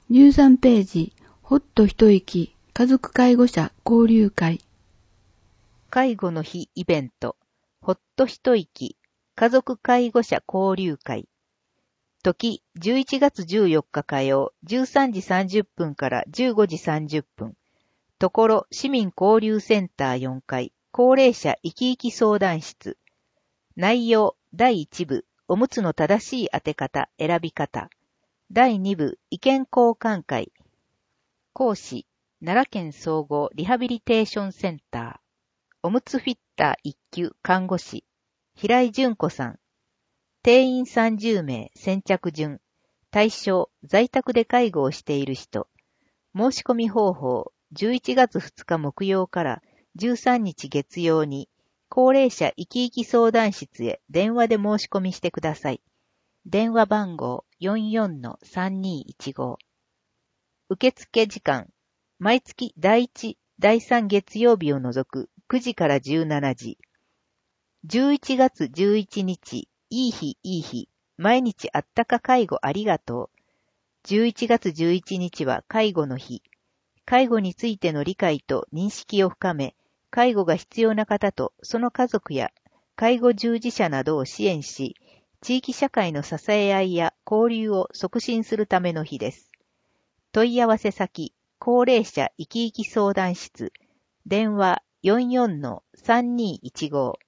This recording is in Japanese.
13ページ、ほっと一息、家族介護者交流会。 介護の日イベント、ほっと一息、家族介護者交流会。時、11月14日火曜、13時30分から15時30分。ところ、市民交流センター4階、高齢者生き生き相談室。内容、第1部、おむつの正しい当て方、選び方。第2部、意見交換会。講師、奈良県総合リハビリテーションセンター。おむつフィッター1級看護師、平井純子さん。定員30名、先着順。対象、在宅で介護をしている人。申し込み方法、11月2日木曜から13日月曜に、高齢者生き生き相談室へ電話で申し込みしてください。電話番号 44-3215。受付時間、毎月第1、第3月曜日を除く9時から17時。11月11日、いい日いい日、毎日あったか介護ありがとう。11月11日は介護の日。介護についての理解と認識を深め、介護が必要な方とその家族や介護従事者などを支援し、地域社会の支え合いや交流を促進するための日です。問い合わせ先、高齢者生き生き相談室、電話 44-3215